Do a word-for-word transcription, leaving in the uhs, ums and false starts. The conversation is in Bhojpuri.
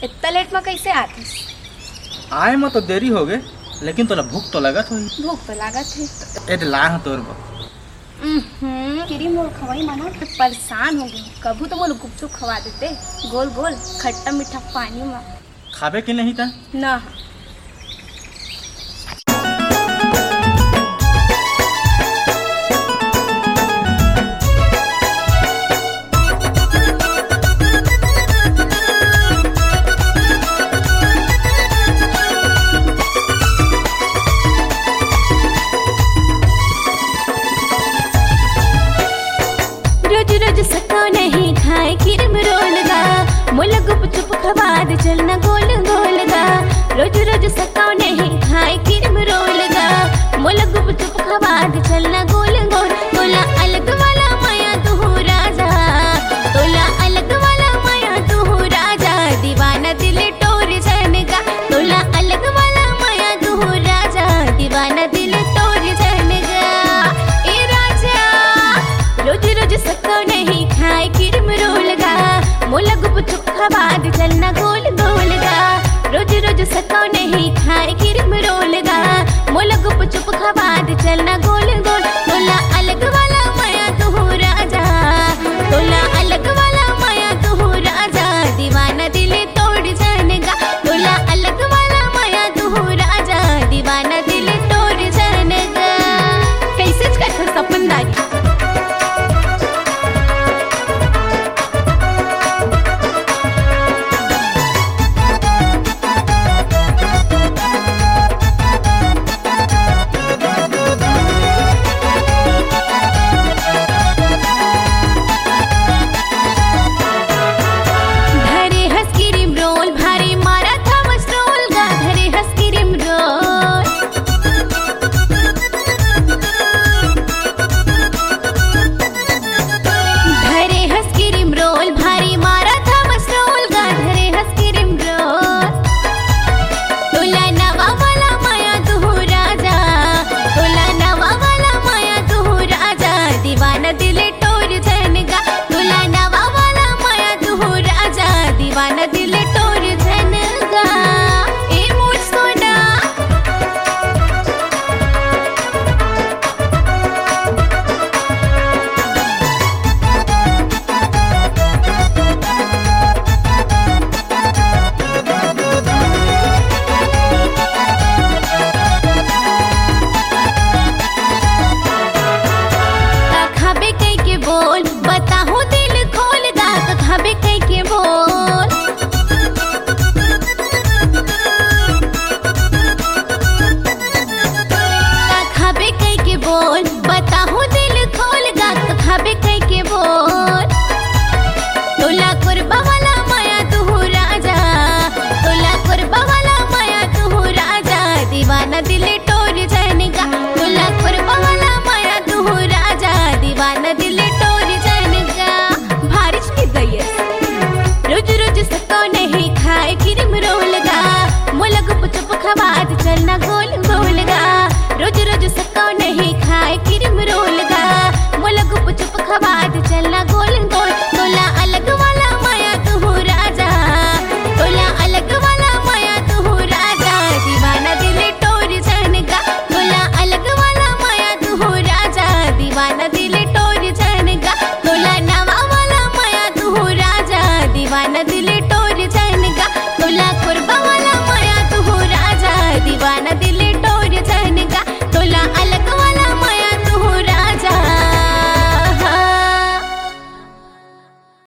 इतना लेट में कैसे आती? आए में तो देरी हो गए, लेकिन तोला भूख तो लगत होई। भूख तो लागत है। एड ला तोर बा हम्म किरी मोर खवाई माना तो परेशान हो गई। कभू तो बोल गुपचुप खवा देते, गोल गोल खट्टा मीठा पानी में। खाबे के नहीं था ना रोज रोज सको नहीं खाए क्रीम रोल गा, मोला गुप चुप खवा दे चलना गोल गोल गा। रोज रोज सको नहीं खाए क्रीम रोल गा, मोला गुप चुप खवा दे चलना गोल गोल। तोला अलग वाला माया तू राजा, तोला अलग वाला माया तू राजा, दीवाना दिल टोर जानेगा। तोला अलग वाला माया तू राजा, दीवाना दिल टोर जानेगा। ए राजा रोज रोज सको नहीं खाए क्रीम रोल गा, मोला गुप चुप खवा दे चलना गोल गोल गा। रोज रोज सको नहीं खाए क्रीम रोल गा, मोला गुप चुप खवा दे चलना गोल गोल। तोला अलग वाला माया तू राजा, तोला अलग वाला माया तू राजा, दीवाना दिल तोड़ जानेगा। तोला अलग वाला माया तू राजा, दीवाना दिल तोड़ जानेगा। कैसे कर सपनदारी दिल टोर जनगा। ए मोर सोना खाबे कई के बोल बता